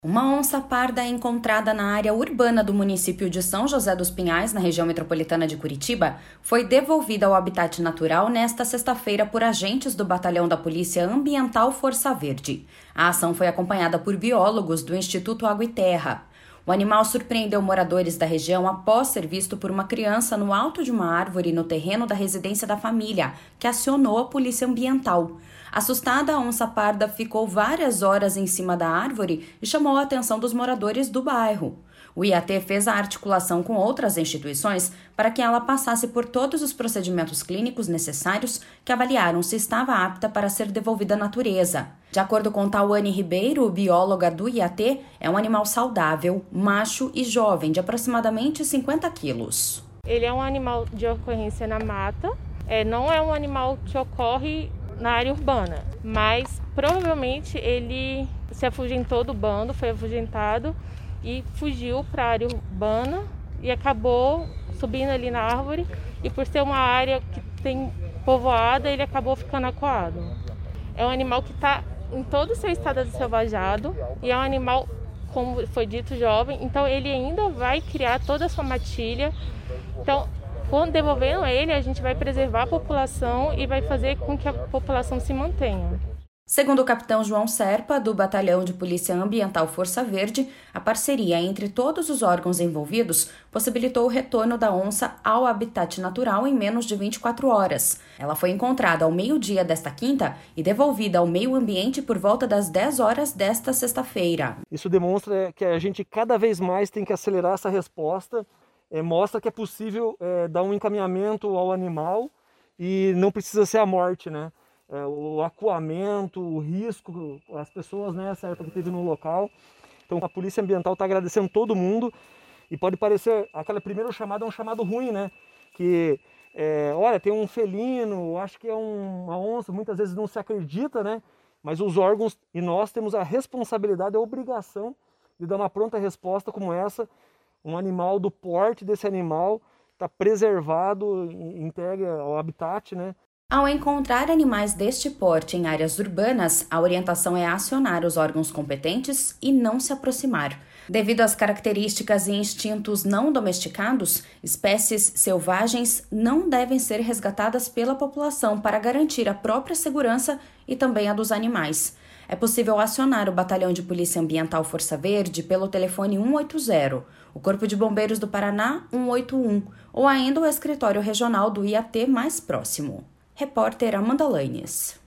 Uma onça parda encontrada na área urbana do município de São José dos Pinhais, na região metropolitana de Curitiba, foi devolvida ao habitat natural nesta sexta-feira por agentes do Batalhão da Polícia Ambiental Força Verde. A ação foi acompanhada por biólogos do Instituto Água e Terra. O animal surpreendeu moradores da região após ser visto por uma criança no alto de uma árvore no terreno da residência da família, que acionou a polícia ambiental. Assustada, a onça parda ficou várias horas em cima da árvore e chamou a atenção dos moradores do bairro. O IAT fez a articulação com outras instituições para que ela passasse por todos os procedimentos clínicos necessários que avaliaram se estava apta para ser devolvida à natureza. De acordo com Tawane Ribeiro, bióloga do IAT, é um animal saudável, macho e jovem, de aproximadamente 50 quilos. Ele é um animal de ocorrência na mata, não é um animal que ocorre na área urbana, mas provavelmente ele se afugentou do bando, foi afugentado e fugiu para a área urbana e acabou subindo ali na árvore, e por ser uma área que tem povoada, ele acabou ficando acuado. É um animal que está em todo o seu estado de selvajado e é um animal, como foi dito, jovem, então ele ainda vai criar toda a sua matilha. Então, quando devolvendo ele, a gente vai preservar a população e vai fazer com que a população se mantenha. Segundo o capitão João Serpa, do Batalhão de Polícia Ambiental Força Verde, a parceria entre todos os órgãos envolvidos possibilitou o retorno da onça ao habitat natural em menos de 24 horas. Ela foi encontrada ao meio-dia desta quinta e devolvida ao meio ambiente por volta das 10 horas desta sexta-feira. Isso demonstra que a gente cada vez mais tem que acelerar essa resposta, mostra que é possível dar um encaminhamento ao animal e não precisa ser a morte, né? O acuamento, o risco, as pessoas, né, certo, que teve no local. Então a Polícia Ambiental está agradecendo todo mundo, e pode parecer, aquela primeira chamada é um chamado ruim, né? Que, olha, tem um felino, acho que é uma onça, muitas vezes não se acredita, né? Mas os órgãos e nós temos a responsabilidade, a obrigação de dar uma pronta resposta como essa. Um animal do porte desse animal está preservado, entregue ao habitat, né? Ao encontrar animais deste porte em áreas urbanas, a orientação é acionar os órgãos competentes e não se aproximar. Devido às características e instintos não domesticados, espécies selvagens não devem ser resgatadas pela população para garantir a própria segurança e também a dos animais. É possível acionar o Batalhão de Polícia Ambiental Força Verde pelo telefone 180, o Corpo de Bombeiros do Paraná 181 ou ainda o escritório regional do IAT mais próximo. Repórter Amanda Lanes.